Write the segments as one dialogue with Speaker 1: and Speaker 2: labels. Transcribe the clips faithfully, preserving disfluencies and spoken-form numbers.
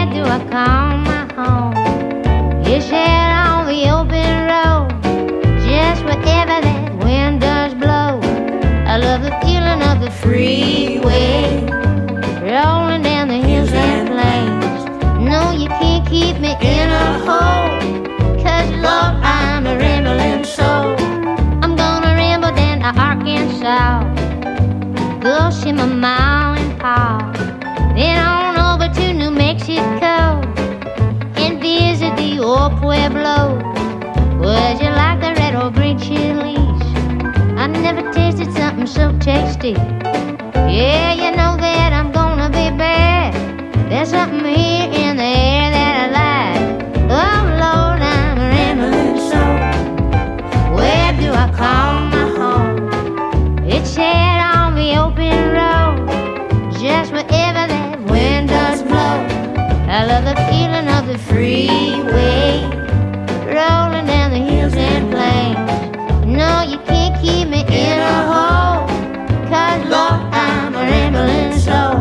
Speaker 1: do I call my home? It's out on the open road, just wherever that wind does blow. I love the feeling of the freeway, rolling down the hills and plains. No, you can't keep me in a hole, 'cause Lord, I'm a rambling soul. I'm gonna ramble down to Arkansas, go see my mom and pa, then on over to New Mexico and visit the old Pueblo. Would you like the red or green chilies? I never tasted something so tasty. Yeah, you know that I'm gonna be bad. There's something here in the air that I like. Oh Lord, I'm a rambling soul. Where do I call my home? It's out on the open road, just wherever that wind does blow. I love the feeling of the freeway, rolling down the hills and plains. No, you can't keep me in a hole, 'cause Lord, I'm a rambling soul.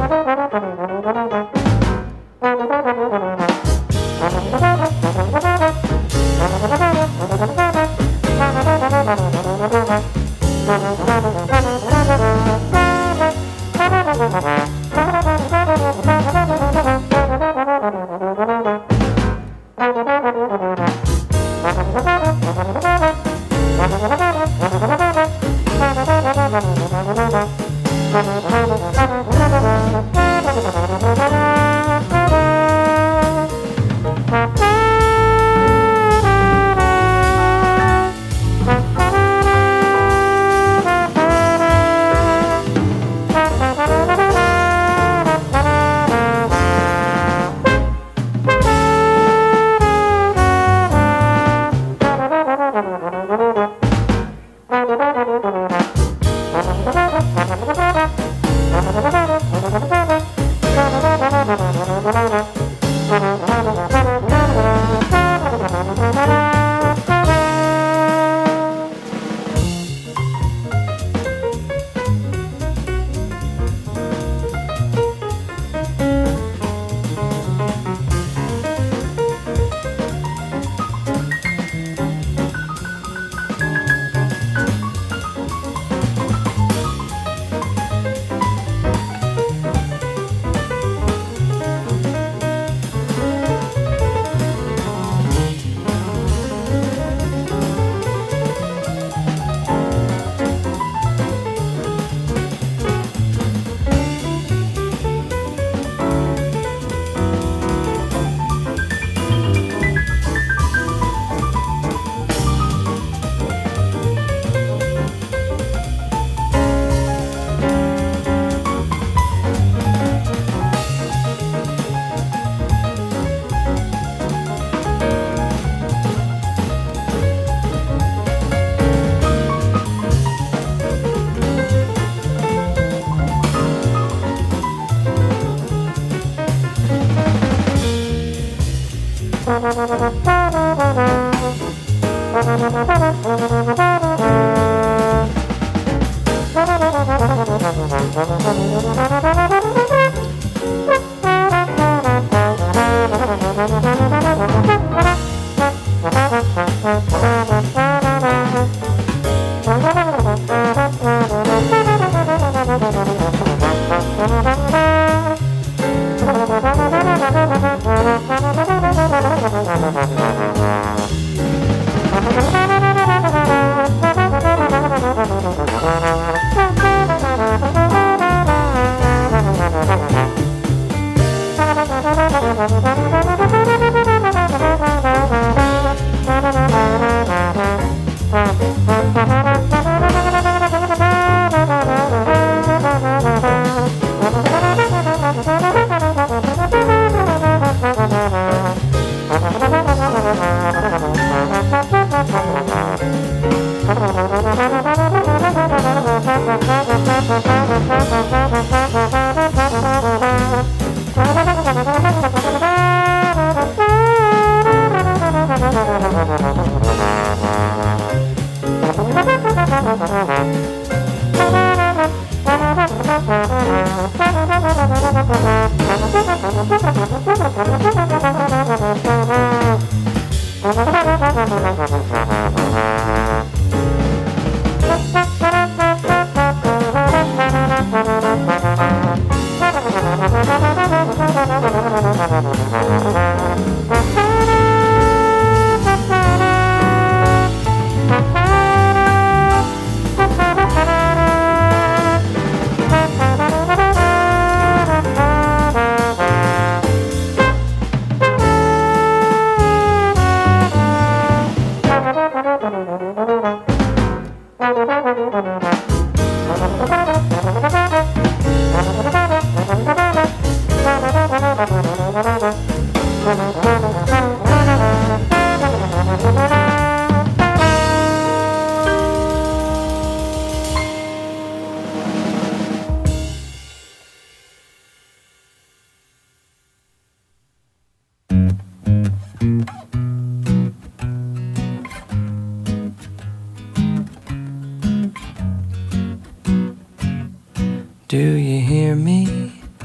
Speaker 2: Do you hear me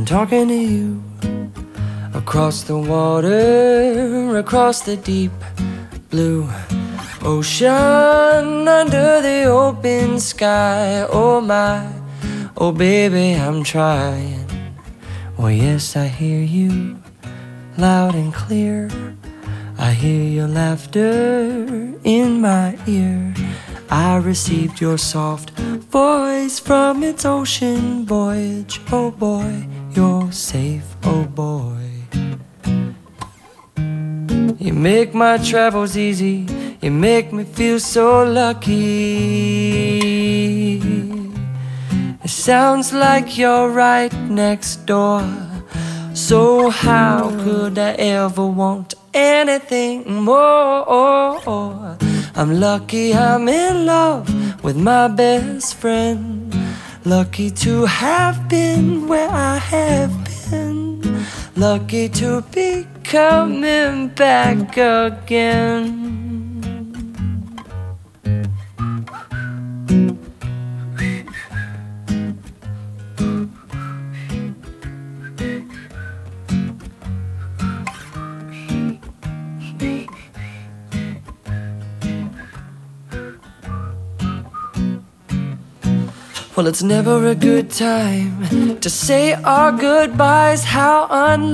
Speaker 2: I'm talking to you. Across the water, across the deep blue ocean, under the open sky. Oh my, oh baby, I'm trying. Well, yes, I hear you loud and clear. I hear your laughter in my ear. I received your soft voice from its ocean voyage. Oh boy, you're safe, oh boy. You make my travels easy, you make me feel so lucky. It sounds like you're right next door. So how could I ever want anything more? I'm lucky I'm in love with my best friend. Lucky to have been where I have been. Lucky to be coming back again. Well, it's never a good time to say our goodbyes. How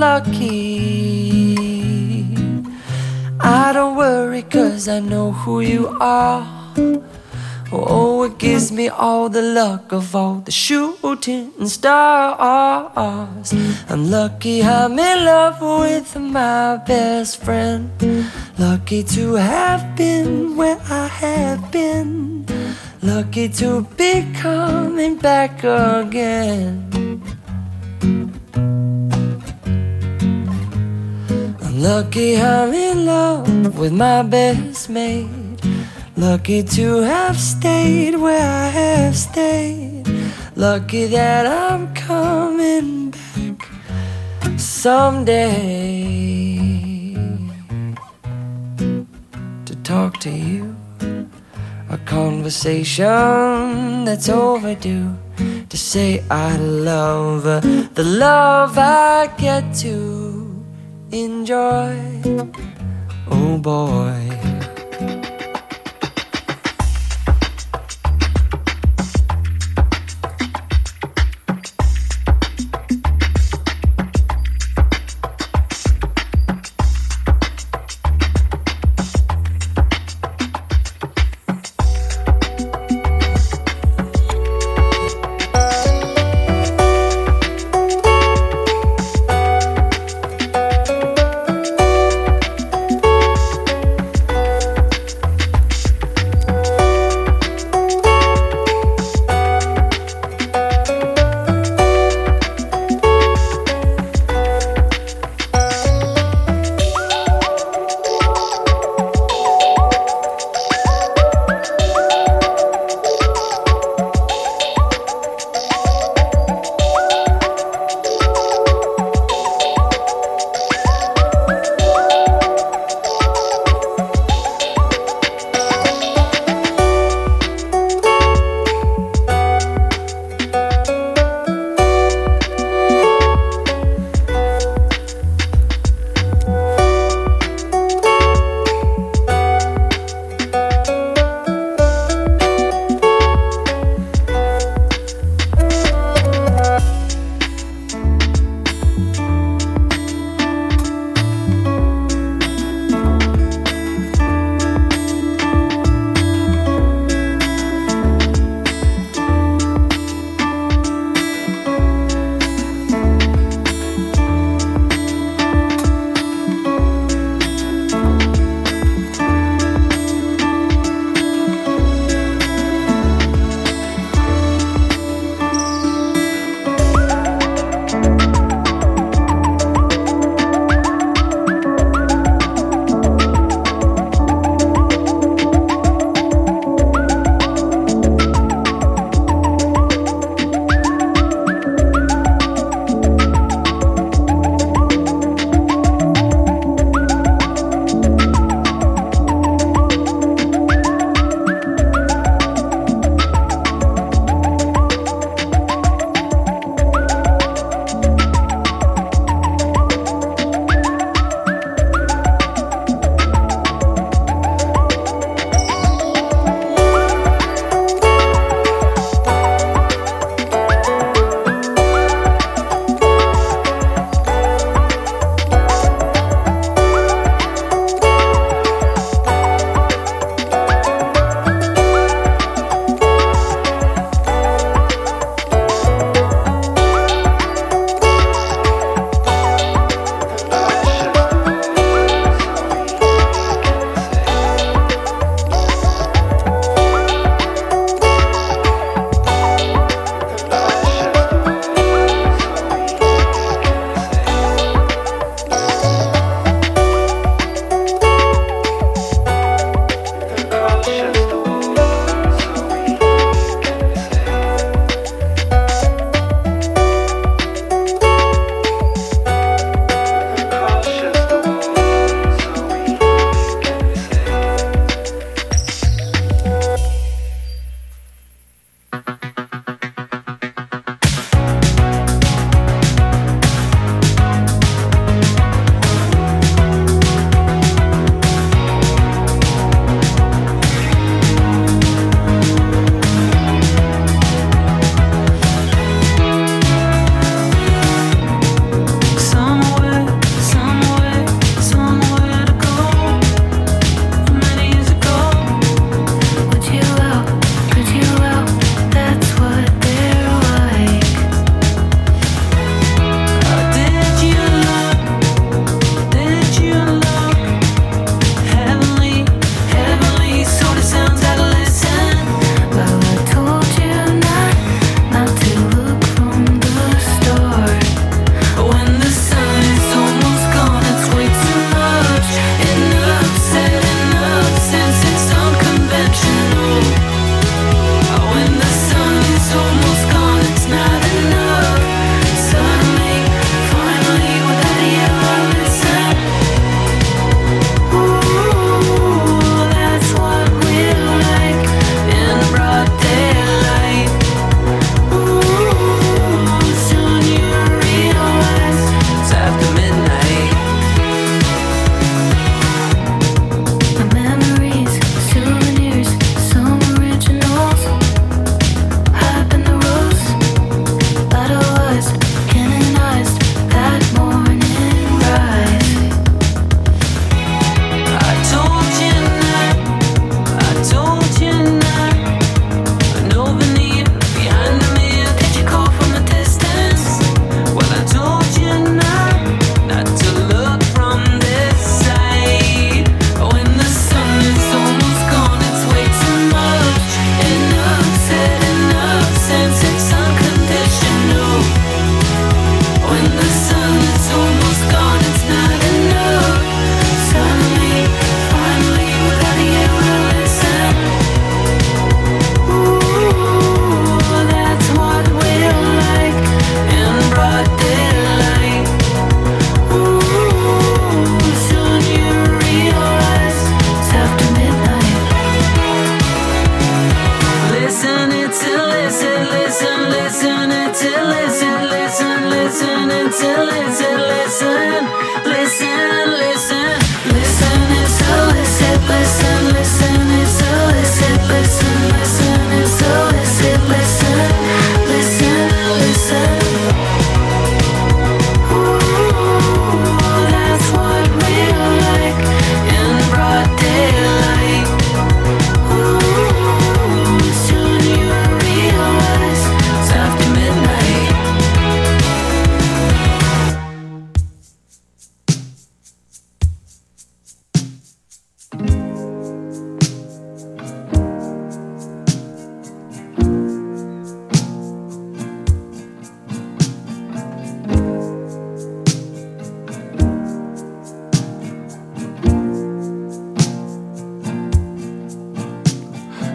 Speaker 2: unlucky. I don't worry, 'cause I know who you are. Oh, it gives me all the luck of all the shooting stars. I'm lucky I'm in love with my best friend. Lucky to have been where I have been. Lucky to be coming back again. I'm lucky I'm in love with my best mate. Lucky to have stayed where I have stayed. Lucky that I'm coming back someday to talk to you. A conversation that's overdue. To say I love her, the love I get to enjoy. Oh boy.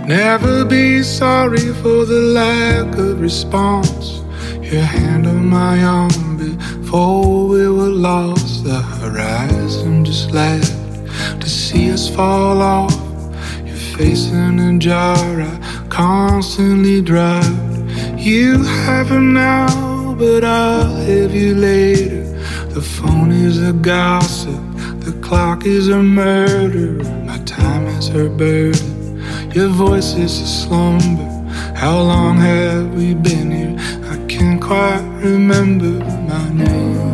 Speaker 3: Never be sorry for the lack of response. Your hand on my arm before we were lost. The horizon just laughed to see us fall off. Your face in a jar I constantly drive. You have him now, but I'll have you later. The phone is a gossip, the clock is a murder. My time is her burden, your voice is a slumber. How long have we been here? I can't quite remember my name.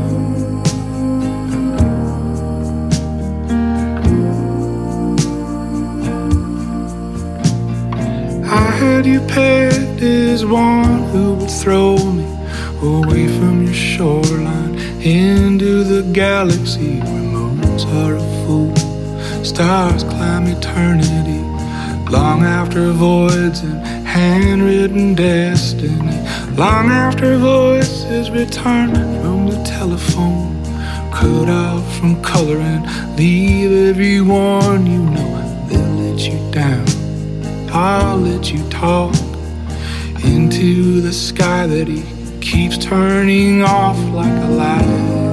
Speaker 3: I had you pegged as one who would throw me away from your shoreline into the galaxy where moons are a fool, stars climb eternity. Long after voids and handwritten destiny, long after voices return from the telephone, cut out from color and leave everyone you know. They'll let you down, I'll let you talk into the sky that he keeps turning off like a light.